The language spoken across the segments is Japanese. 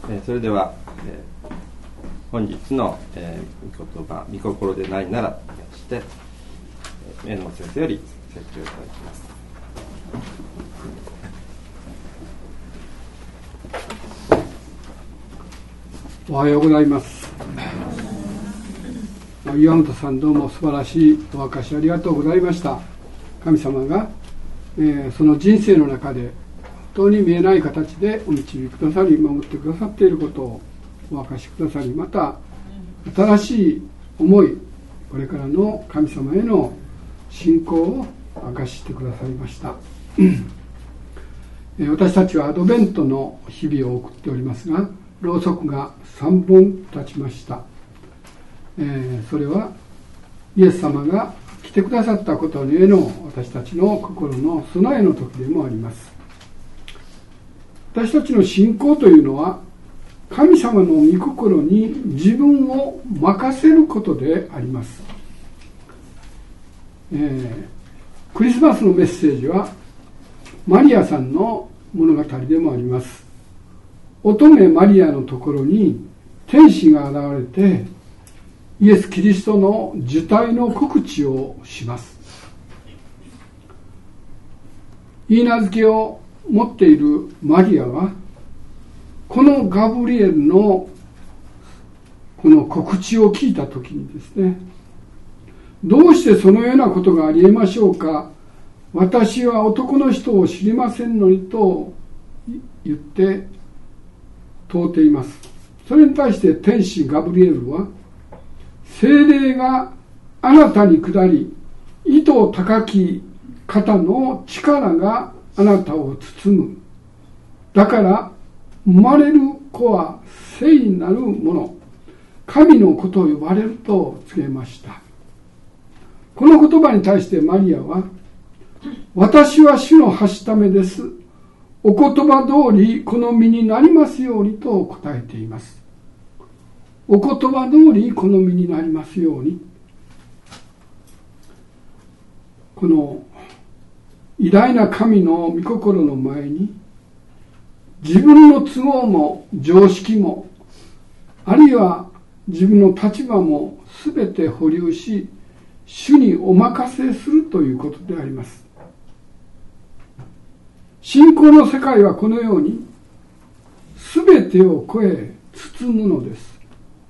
それでは、本日の、御言葉御心でないならとして榎本先生より説教いただきます。 おはようございます。岩本さん、どうも素晴らしいお明かしありがとうございました。神様が、その人生の中で本当に見えない形でお導きくださり、守ってくださっていることをお明かしくださり、また新しい思い、これからの神様への信仰を明かしてくださいました。私たちはアドベントの日々を送っておりますが、ろうそくが3本立ちました。それはイエス様が来てくださったことへの私たちの心の備えの時でもあります。私たちの信仰というのは、神様の御心に自分を任せることであります。クリスマスのメッセージはマリアさんの物語でもあります。乙女マリアのところに天使が現れて、イエス・キリストの受胎の告知をします。いいなずけを持っているマリアは、このガブリエルのこの告知を聞いたときにですね、どうしてそのようなことがありえましょうか、私は男の人を知りませんのにと言って問うています。それに対して天使ガブリエルは、聖霊があなたに下り、糸高き方の力があなたを包む。だから生まれる子は聖なるもの、神の子と呼ばれると告げました。この言葉に対してマリアは、私は主のはしためです。お言葉通りこの身になりますようにと答えています。お言葉通りこの身になりますように。この偉大な神の御心の前に、自分の都合も常識も、あるいは自分の立場もすべて保留し、主にお任せするということであります。信仰の世界はこのようにすべてを超え包むのです。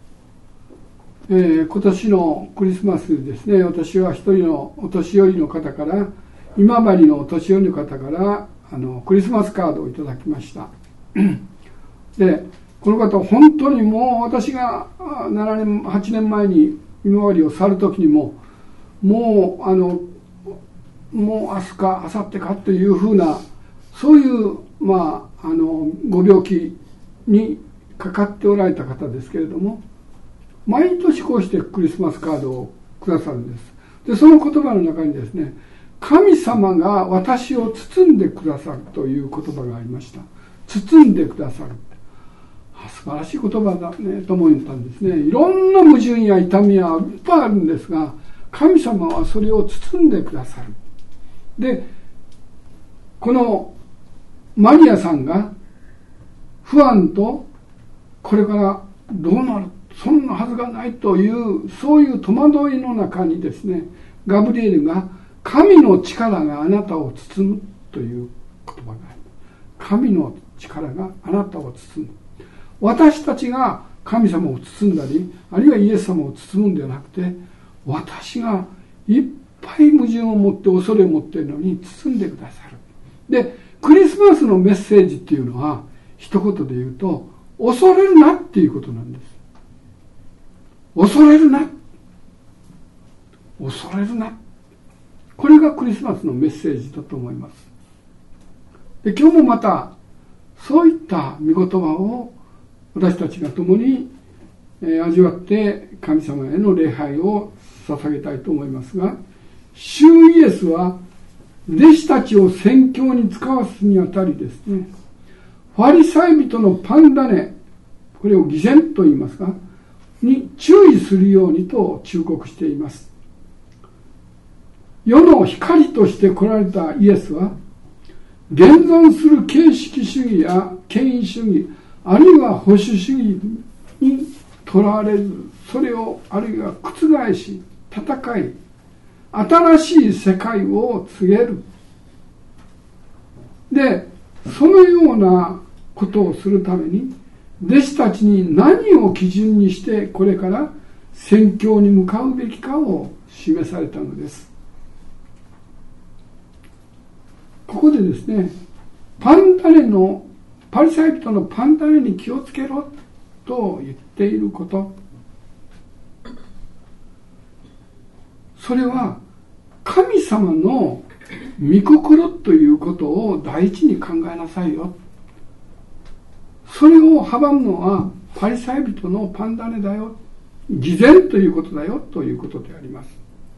今年のクリスマスですね、私は一人のお年寄りの方から、今治のお年寄りの方からクリスマスカードをいただきました。で、この方本当にもう私が7年8年前に今治を去る時にも、もう明日か明後日かというふうな、そういうご病気にかかっておられた方ですけれども、毎年こうしてクリスマスカードをくださるんです。で、その言葉の中にですね、神様が私を包んでくださるという言葉がありました。包んでくださる。素晴らしい言葉だねと思ったんですね。いろんな矛盾や痛みはいっぱいあるんですが、神様はそれを包んでくださる。で、このマリアさんが不安と、これからどうなる、そんなはずがないという、そういう戸惑いの中にですね、ガブリエルが神の力があなたを包むという言葉がある。神の力があなたを包む。私たちが神様を包んだり、あるいはイエス様を包むんではなくて、私がいっぱい矛盾を持って恐れを持っているのに包んでくださる。で、クリスマスのメッセージっていうのは一言で言うと、恐れるなっていうことなんです。恐れるな、恐れるな、これがクリスマスのメッセージだと思います。で、今日もまたそういった御言葉を私たちが共に味わって神様への礼拝を捧げたいと思いますが、主イエスは弟子たちを宣教に使わすにあたりですね、ファリサイ人のパン種、これを偽善と言いますか、に注意するようにと忠告しています。世の光として来られたイエスは、現存する形式主義や権威主義、 あるいは保守主義にとらわれず、それをあるいは覆し戦い、新しい世界を告げる。で、そのようなことをするために、弟子たちに何を基準にしてこれから宣教に向かうべきかを示されたのです。ここでですね、パリサイ人のパン種に気をつけろと言っていること、それは神様の御心ということを第一に考えなさいよ。それを阻むのはパリサイ人のパン種だよ、偽善ということだよということであります。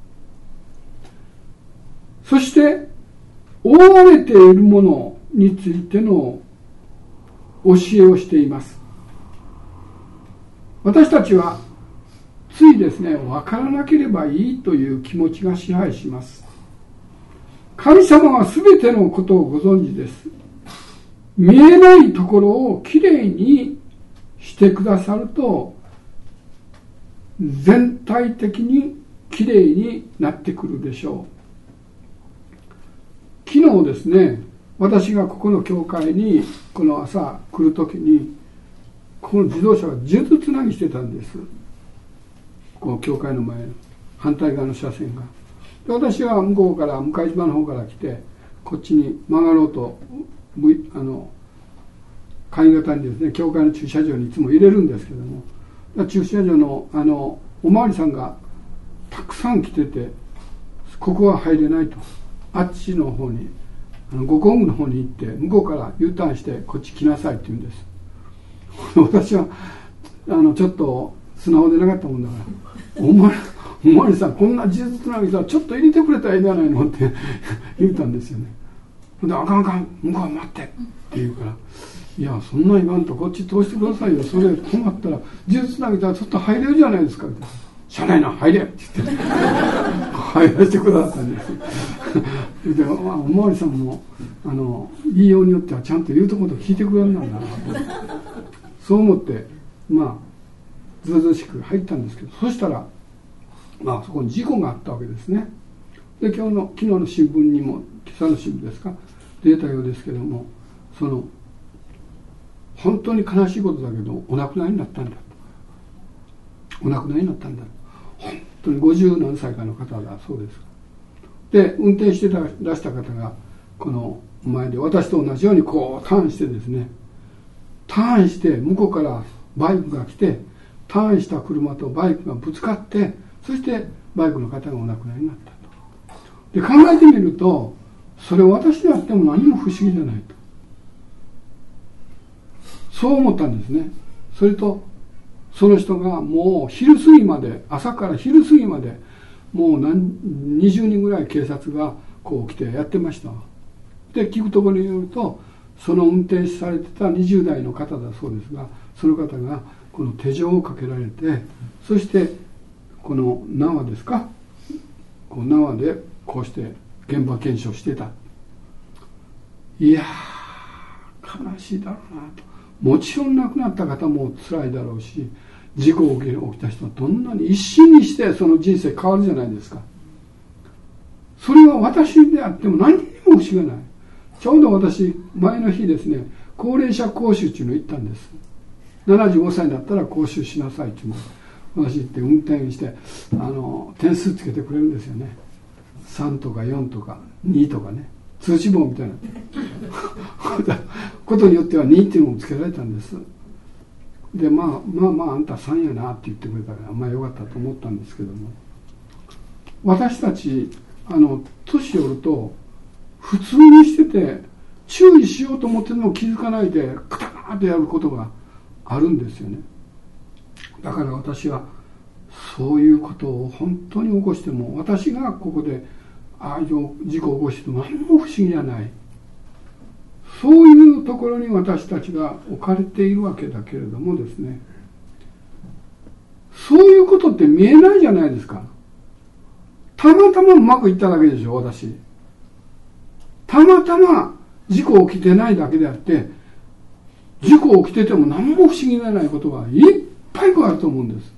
そして覆われているものについての教えをしています。私たちはついですね、分からなければいいという気持ちが支配します。神様は全てのことをご存知です。見えないところをきれいにしてくださると、全体的にきれいになってくるでしょう。昨日ですね、私がここの教会にこの朝来るときに、この自動車が数珠つなぎしてたんです。この教会の前の反対側の車線が。で、私は向こうから向島の方から来て、こっちに曲がろうと簡易型にですね、教会の駐車場にいつも入れるんですけども、駐車場のおまわりさんがたくさん来てて、ここは入れないと、あっちの方に五根具の方に行って向こうから U ターンしてこっち来なさいって言うんです。私はちょっと素直でなかったもんだから、おまわりさん、こんな数珠つなぎさ、ちょっと入れてくれたらいいんじゃないのって言ったんですよね。で、あかんあかん、向こう待ってって言うから、いや、そんな言わんとこっち通してくださいよ。それ困ったら数珠つなぎたらちょっと入れるじゃないですかって。車内な入れって言って入らせてくださったんです。で、おまわりさんも言いようによってはちゃんと言うとこと聞いてくれるんだなと、そう思ってずうずうしく入ったんですけど、そしたらそこに事故があったわけですね。で、昨日の新聞にも、今朝の新聞ですか、出たようですけども、本当に悲しいことだけどお亡くなりになったんだと。お亡くなりになったんだ。本当に50何歳かの方だそうです。で、運転して出した方がこの前で私と同じようにこうターンしてですね、ターンして向こうからバイクが来て、ターンした車とバイクがぶつかって、そしてバイクの方がお亡くなりになったと。で、考えてみると、それを私であっても何も不思議じゃないと、そう思ったんですね。それとその人がもう昼過ぎまで、朝から昼過ぎまでもう20人ぐらい警察がこう来てやってました。で、聞くところによると、その運転されてた20代の方だそうですが、その方がこの手錠をかけられて、そしてこの縄ですか、こう縄でこうして現場検証してた。いやー、悲しいだろうなと。もちろん亡くなった方も辛いだろうし、事故が起きた人はどんなに一瞬にしてその人生変わるじゃないですか。それは私であっても何にも不思議がない。ちょうど私前の日ですね、高齢者講習っていうの行ったんです。75歳になったら講習しなさいっていうのを私行って運転して点数つけてくれるんですよね。3とか4とか2とかね、通知簿みたいなことによっては2っていうのもつけられたんです。で、あんた3やなって言ってくれたからよかったと思ったんですけども、私たち年寄ると普通にしてて注意しようと思ってるのを気づかないでカタカタとやることがあるんですよね。だから私はそういうことを本当に起こしても、私がここで事故を起こしても何も不思議じゃない、そういうところに私たちが置かれているわけだけれどもですね、そういうことって見えないじゃないですか。たまたまうまくいっただけでしょ。私たまたま事故起きてないだけであって、 事故起きてても何も不思議がないことがいっぱいあると思うんです。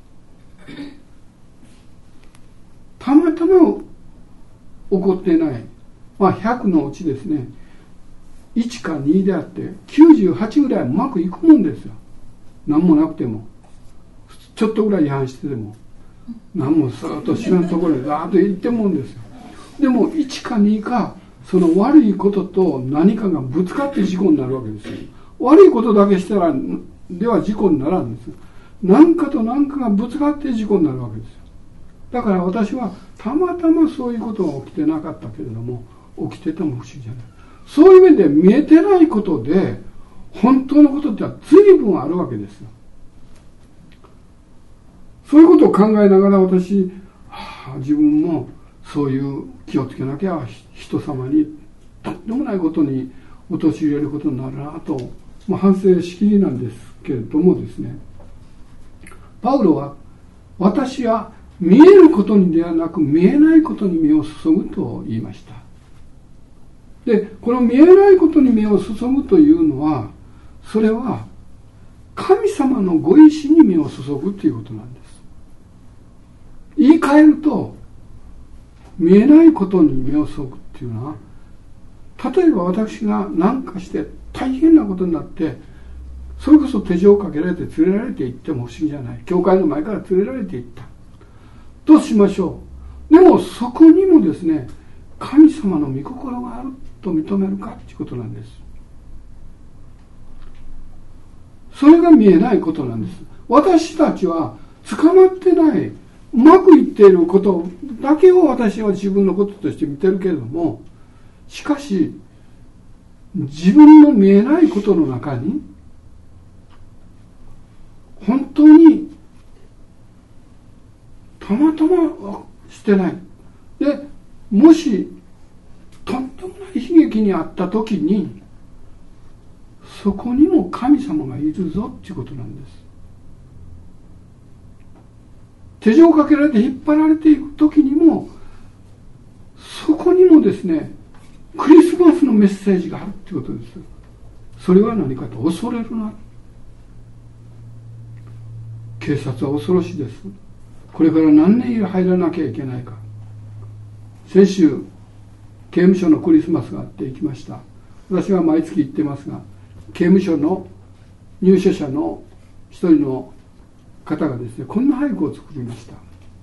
たまたま起こってない、100のうちですね、1か2であって98ぐらいうまくいくもんですよ。何もなくても、ちょっとぐらい違反してても、何もスーッと知らんところでザーッと行ってもんですよ。でも1か2かその悪いことと何かがぶつかって事故になるわけですよ。悪いことだけしたらでは事故にならんですよ。何かと何かがぶつかって事故になるわけですよ。だから私はたまたまそういうことが起きてなかったけれども、起きてても不思議じゃない。そういう面で見えてないことで本当のことっては随分あるわけですよ。そういうことを考えながら私、自分もそういう気をつけなきゃ人様にとんでもないことに陥れることになるなと、反省しきりなんですけれどもですね、パウロは私は見えることにではなく見えないことに目を注ぐと言いました。で、この見えないことに目を注ぐというのは、それは神様のご意志に目を注ぐということなんです。言い換えると、見えないことに目を注ぐっていうのは、例えば私が何かして大変なことになって、それこそ手錠をかけられて連れられて行っても不思議じゃない。教会の前から連れられて行ったとしましょう。でもそこにもですね、神様の御心があると認めるかということなんです。それが見えないことなんです。私たちは捕まってない、うまくいっていることだけを私は自分のこととして見てるけれども、しかし自分の見えないことの中に本当にたまたましてない。で、もしとんでもない悲劇にあった時に、そこにも神様がいるぞっていうことなんです。手錠をかけられて引っ張られていく時にも、そこにもですね、クリスマスのメッセージがあるっていうことです。それは何かと、恐れるな。警察は恐ろしいです。これから何年入らなきゃいけないか。先週刑務所のクリスマスがあって行きました。私は毎月行ってますが、刑務所の入所者の一人の方がですね、こんな俳句を作りました。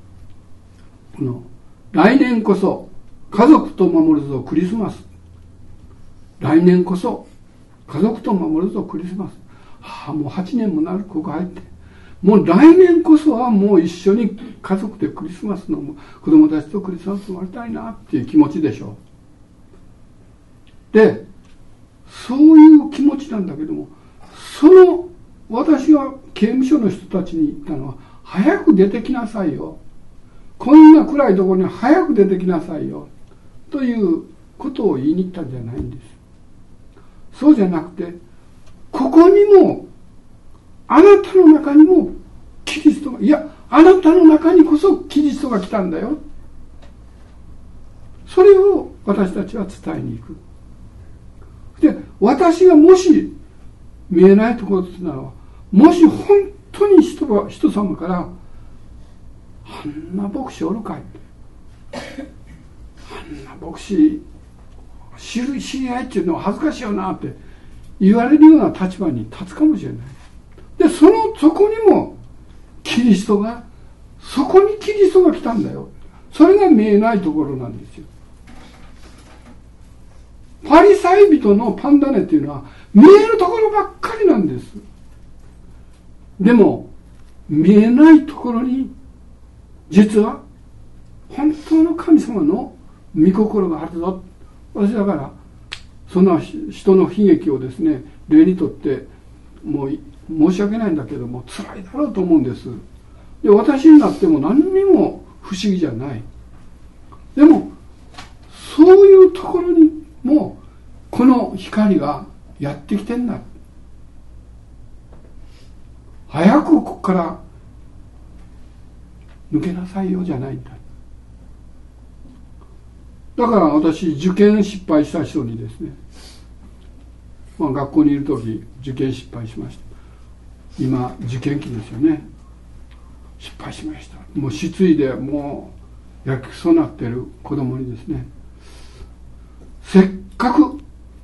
来年こそ家族と守るぞクリスマス。来年こそ家族と守るぞクリスマス。もう8年もなる、ここ入って、もう来年こそはもう一緒に家族でクリスマスの子供たちとクリスマスを終わりたいなっていう気持ちでしょう。で、そういう気持ちなんだけども、その私が刑務所の人たちに言ったのは、早く出てきなさいよ、こんな暗いところに早く出てきなさいよということを言いに行ったんじゃないんです。そうじゃなくて、ここにもあなたの中にもキリストが、いや、あなたの中にこそキリストが来たんだよ、それを私たちは伝えに行く。で、私がもし見えないところというのは、もし本当に人様から、あんな牧師おるかい、あんな牧師知り合いっていうのは恥ずかしいよなって言われるような立場に立つかもしれない。で、そこにもキリストが、そこにキリストが来たんだよ。それが見えないところなんですよ。パリサイ人のパンダネっていうのは見えるところばっかりなんです。でも見えないところに実は本当の神様の御心があるぞ。私だからそんな人の悲劇をですね、例にとってもう申し訳ないんだけども辛いだろうと思うんです。で、私になっても何にも不思議じゃない。でもそういうところにもうこの光がやってきてんだ。早くここから抜けなさいよじゃないんだ。だから私受験失敗した人にですね、 学校にいる時受験失敗しました。今受験期ですよね。失敗しました。もう失意でもうやけくそになっている子供にですね、せっかく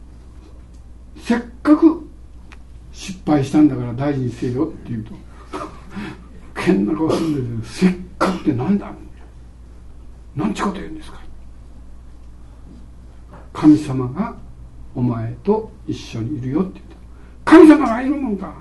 失敗したんだから大事にせよって言うとけんな顔するんですよ。せっかくってなんだ、なんちゅうこと言うんですか。神様がお前と一緒にいるよって言った。神様がいるもんか。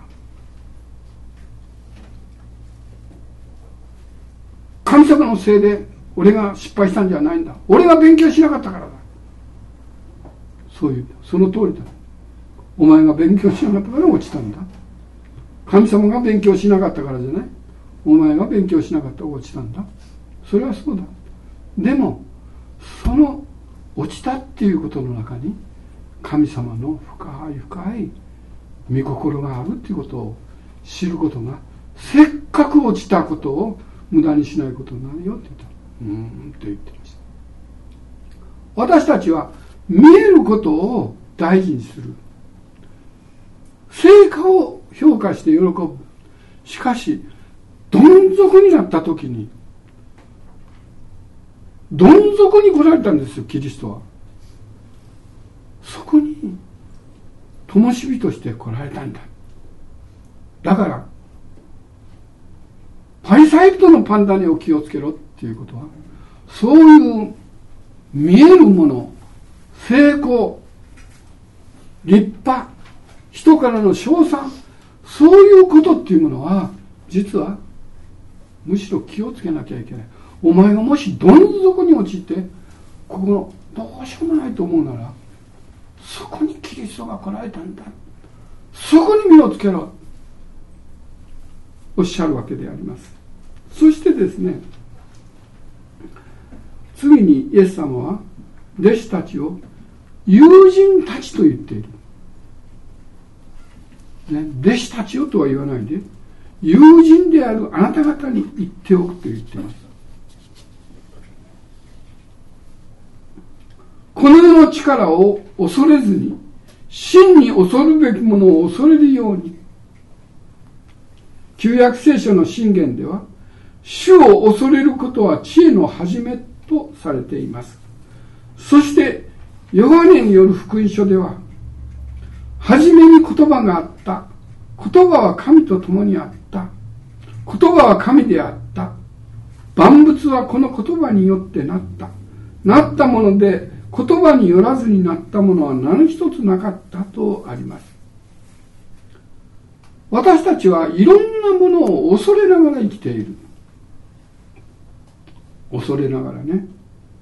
神様のせいで俺が失敗したんじゃないんだ。俺が勉強しなかったからだ。そういう、その通りだ。お前が勉強しなかったから落ちたんだ。神様が勉強しなかったからじゃない。お前が勉強しなかったから落ちたんだ。それはそうだ。でもその落ちたっていうことの中に神様の深い深い御心があるっていうことを知ることが、せっかく落ちたことを無駄にしないことになるよって言った。って言ってました。私たちは見えることを大事にする。成果を評価して喜ぶ。しかしどん底になった時に、どん底に来られたんですよ、キリストは。そこに灯火として来られたんだ。だからパリサイ人のパンダにを気をつけろっていうことは、そういう見えるもの、成功、立派、人からの称賛、そういうことっていうものは実はむしろ気をつけなきゃいけない。お前がもしどん底に陥ってここのどうしようもないと思うなら、そこにキリストが来られたんだ、そこに身をつけろ、おっしゃるわけであります。そしてですね、次にイエス様は弟子たちを友人たちと言っている、弟子たちよとは言わないで、友人であるあなた方に言っておくと言っています。この世の力を恐れずに、真に恐るべきものを恐れるように。旧約聖書の箴言では、主を恐れることは知恵の始めとされています。そしてヨハネによる福音書では、初めに言葉があった、言葉は神と共にあった、言葉は神であった、万物はこの言葉によってなった、なったもので言葉によらずになったものは何一つなかったとあります。私たちはいろんなものを恐れながら生きている。恐れながらね。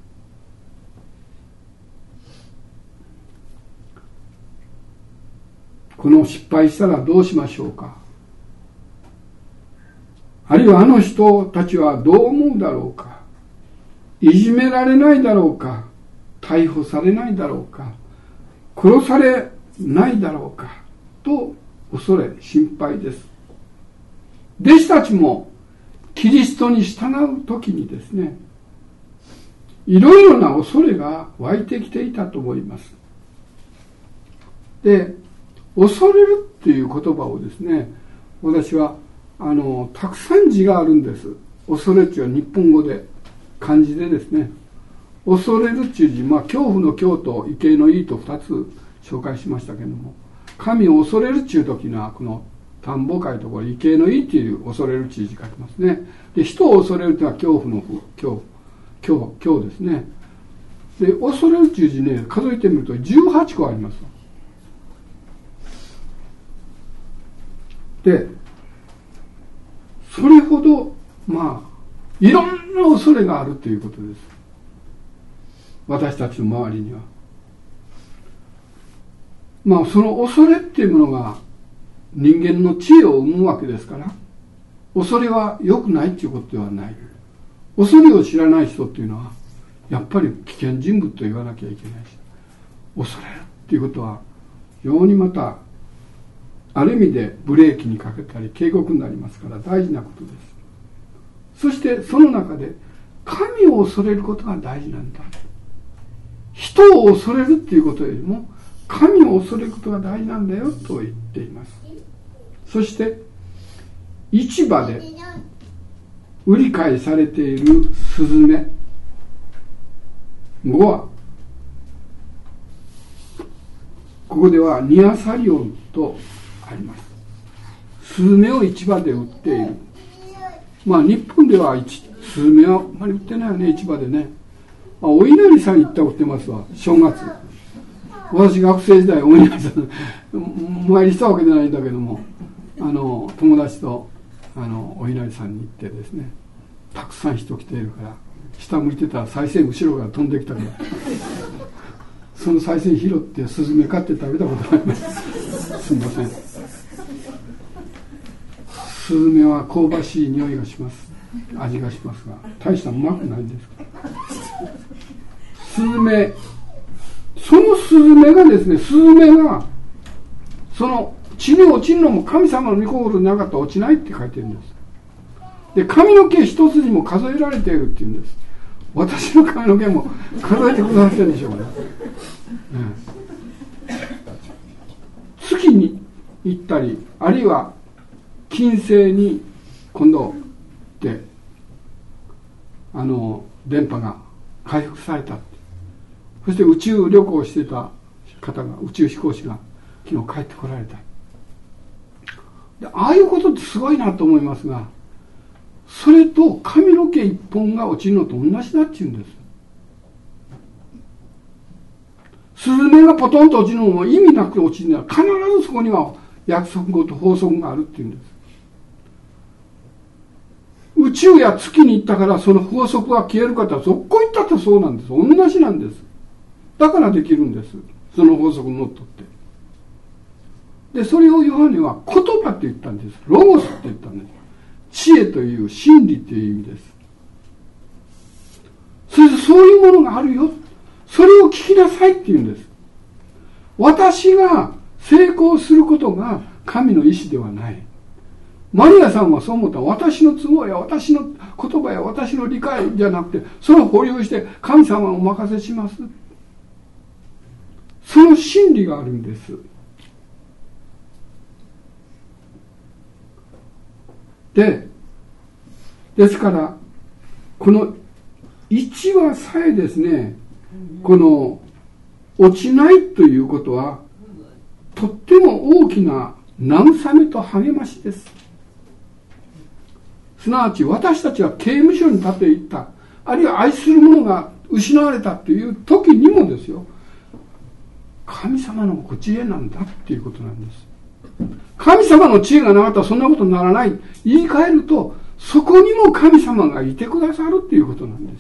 この失敗したらどうしましょうか。あるいはあの人たちはどう思うだろうか。いじめられないだろうか。逮捕されないだろうか。殺されないだろうか。と恐れ、心配です。弟子たちもキリストに従うときにですね、いろいろな恐れが湧いてきていたと思います。で、恐れるっていう言葉をですね、私はたくさん字があるんです。恐れっていうのは日本語で漢字でですね、恐れるっていう字、恐怖の恐と畏敬の畏と2つ紹介しましたけれども、神を恐れるっていう時にはこの田んぼ書いところ畏敬の畏っていう恐れるっていう字書きますね。で、人を恐れるっていうのは恐怖の恐ですね。で、恐れるっていう字ね、数えてみると18個あります。で、それほどいろんな恐れがあるということです。私たちの周りには。その恐れっていうものが人間の知恵を生むわけですから、恐れは良くないっていうことではない。恐れを知らない人っていうのはやっぱり危険人物と言わなきゃいけないし、恐れるっていうことは非常にまたある意味でブレーキにかけたり警告になりますから大事なことです。そしてその中で神を恐れることが大事なんだ。人を恐れるっていうことよりも神を恐れることが大事なんだよと言っています。そして市場で売り買いされているスズメ5はここではニアサリオンとあります。スズメを市場で売っている。日本ではスズメはあんまり売ってないよね、市場でね。お稲荷さん行ったら売ってますわ、正月。私学生時代お稲荷さんお参りしたわけじゃないんだけども、友達とお稲荷さんに行ってですね、たくさん人来ているから下向いてたら賽銭後ろから飛んできたからその賽銭拾ってスズメ買って食べたことがあります。すみません。スズメは香ばしい匂いがします。味がしますが大したうまくないんですから。スズメ、そのスズメがですね、スズメがその地に落ちるのも神様の御心でなかったら落ちないって書いてるんです。で、髪の毛一筋も数えられているっていうんです。私の髪の毛も数えてくださってるんでしょうね。月に行ったり、あるいは金星に今度で電波が回復された。そして宇宙旅行してた方が、宇宙飛行士が昨日帰ってこられた。で、ああいうことってすごいなと思いますが、それと髪の毛一本が落ちるのと同じだっていうんです。スズメがポトンと落ちるのも意味なく落ちるのは必ずそこには約束事、法則があるっていうんです。宇宙や月に行ったからその法則が消えるかとそこ行ったってそうなんです。同じなんです。だからできるんです。その法則にのっとって。で、それをヨハネは言葉って言ったんです。ロゴスって言ったんです。知恵という真理という意味です。それでそういうものがあるよ。それを聞きなさいって言うんです。私が成功することが神の意志ではない。マリアさんはそう思った。私の都合や私の言葉や私の理解じゃなくて、それを保留して神様をお任せします。その真理があるんです。ですからこの1話さえですね、この落ちないということはとっても大きな慰めと励ましです。すなわち私たちは刑務所に立っていった、あるいは愛する者が失われたという時にもですよ、神様のご知恵なんだっていうことなんです。神様の知恵がなかったらそんなことにならない。言い換えると、そこにも神様がいてくださるっていうことなんです。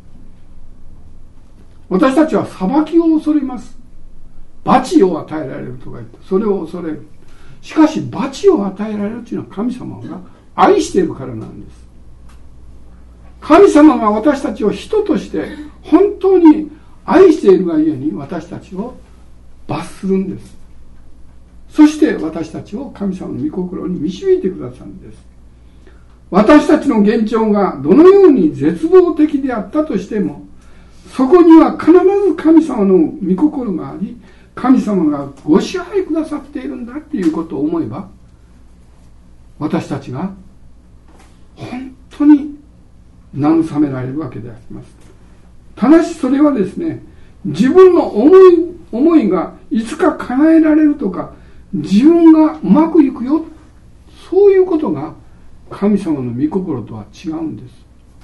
私たちは裁きを恐れます。罰を与えられるとか言って、それを恐れる。しかし罰を与えられるというのは神様が愛しているからなんです。神様が私たちを人として本当に愛しているがゆえに私たちを罰するんです。そして私たちを神様の御心に導いてくださるんです。私たちの現状がどのように絶望的であったとしても、そこには必ず神様の御心があり、神様がご支配くださっているんだっていうことを思えば、私たちが本当に慰められるわけであります。ただしそれはですね、自分の思いがいつか叶えられるとか、自分がうまくいくよ、そういうことが神様の御心とは違うんです。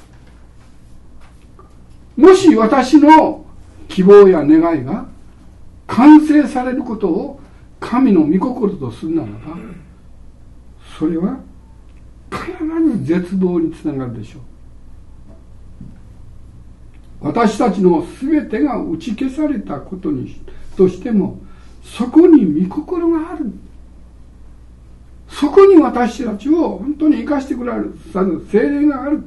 もし私の希望や願いが完成されることを神の御心とするならば、それは必ず絶望につながるでしょう。私たちの全てが打ち消されたことにとしても、そこに御心がある。そこに私たちを本当に生かしてくれる聖霊がある。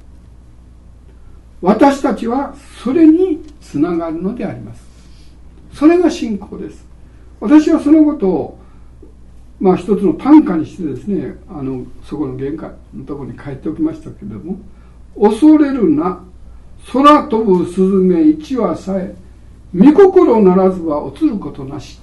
私たちはそれにつながるのであります。それが信仰です。私はそのことを一つの短歌にしてですね、そこの玄関のところに書いておきましたけれども、恐れるな、空飛ぶスズメ一羽さえ御心ならずは落ちることなし。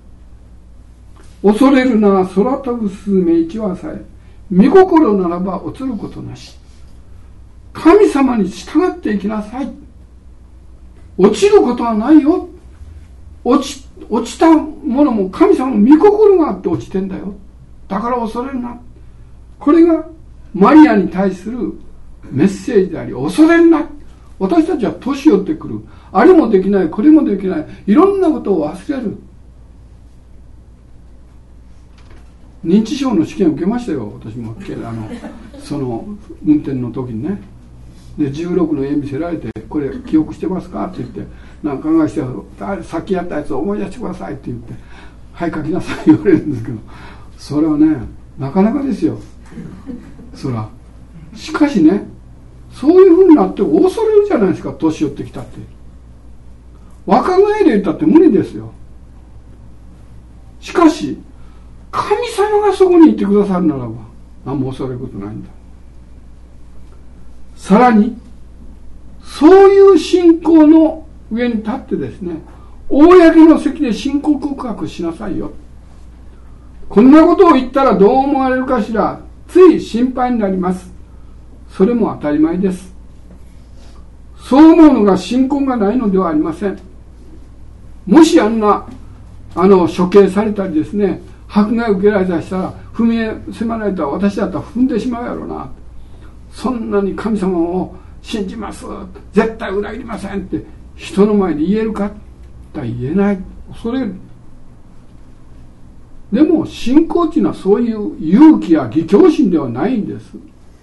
恐れるな空飛ぶスズメ一羽さえ、御心ならば落ちることなし。神様に従っていきなさい。落ちることはないよ。落ちたものも神様の御心があって落ちてんだよ。だから恐れるな。これがマリアに対するメッセージであり、恐れるな。私たちは年寄ってくる。あれもできない、これもできない。いろんなことを忘れる。認知症の試験を受けましたよ、私も。その運転の時にね。で、16の絵見せられて、これ記憶してますかって言って、なんか考えして、さっきやったやつを思い出してくださいって言って、はい、書きなさい言われるんですけど、それはね、なかなかですよ。そら。しかしね、そういうふうになって恐れるじゃないですか、年寄ってきたって。若返れたって無理ですよ。しかし、神様がそこにいてくださるならば、何も恐れることないんだ。さらに、そういう信仰の上に立ってですね、公の席で信仰告白しなさいよ。こんなことを言ったらどう思われるかしら、つい心配になります。それも当たり前です。そう思うのが信仰がないのではありません。もし処刑されたりですね、迫害を受けられたりしたら、踏み迫られたら私だったら踏んでしまうやろうな。そんなに神様を信じます、絶対裏切りませんって人の前で言えるかって言えない。恐れる。でも信仰っていうのはそういう勇気や義侠心ではないんです。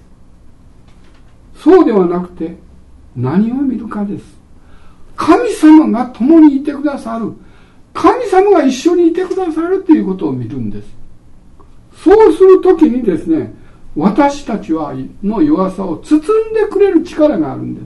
そうではなくて何を見るかです。神様が共にいてくださる、神様が一緒にいてくださるということを見るんです。そうするときにですね、私たちの弱さを包んでくれる力があるんです。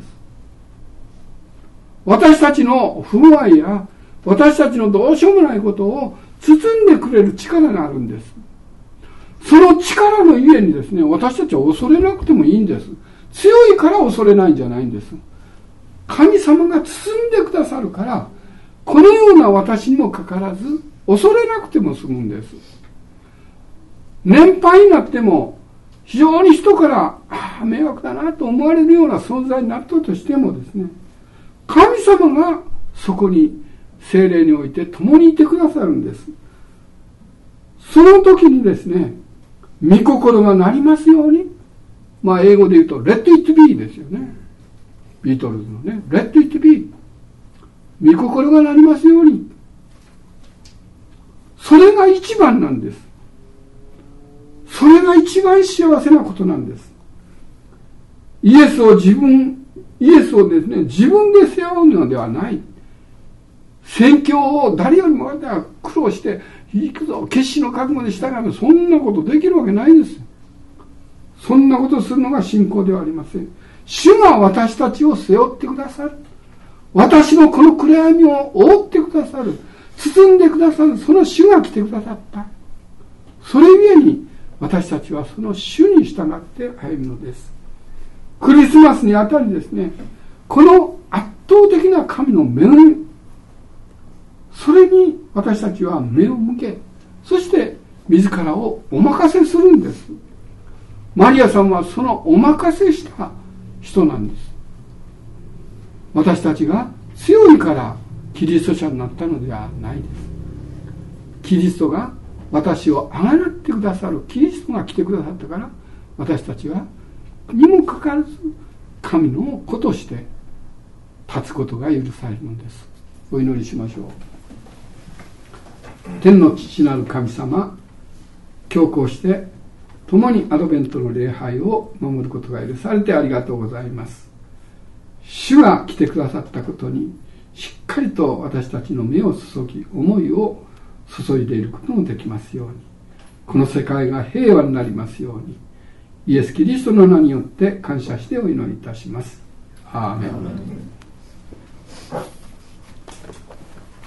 私たちの不具合や私たちのどうしようもないことを包んでくれる力があるんです。その力のゆえにですね、私たちは恐れなくてもいいんです。強いから恐れないんじゃないんです。神様が包んでくださるから、このような私にもかかわらず恐れなくても済むんです。年配になっても非常に人から迷惑だなと思われるような存在になったとしてもですね、神様がそこに聖霊において共にいてくださるんです。その時にですね、御心がなりますように、英語で言うと Let it be ですよね。ビートルズのね、Let it be。御心がなりますように。それが一番なんです。それが一番幸せなことなんです。イエスをですね、自分で背負うのではない。宣教を誰よりも苦労して、行くぞ、決死の覚悟で従う。そんなことできるわけないです。そんなことをするのが信仰ではありません。主が私たちを背負ってくださる。私のこの暗闇を覆ってくださる。包んでくださる。その主が来てくださった。それゆえに私たちはその主に従って歩むのです。クリスマスにあたりですね、この圧倒的な神の恵み、それに私たちは目を向け、そして自らをお任せするんです。マリアさんはそのお任せした人なんです。私たちが強いからキリスト者になったのではないです。キリストが私をあがなってくださる、キリストが来てくださったから、私たちはにもかかわらず神の子として立つことが許されるのです。お祈りしましょう。天の父なる神様、今日こうして共にアドベントの礼拝を守ることが許されてありがとうございます。主が来てくださったことにしっかりと私たちの目を注ぎ、思いを注いでいることもできますように、この世界が平和になりますように、イエス・キリストの名によって感謝してお祈りいたします。アーメン。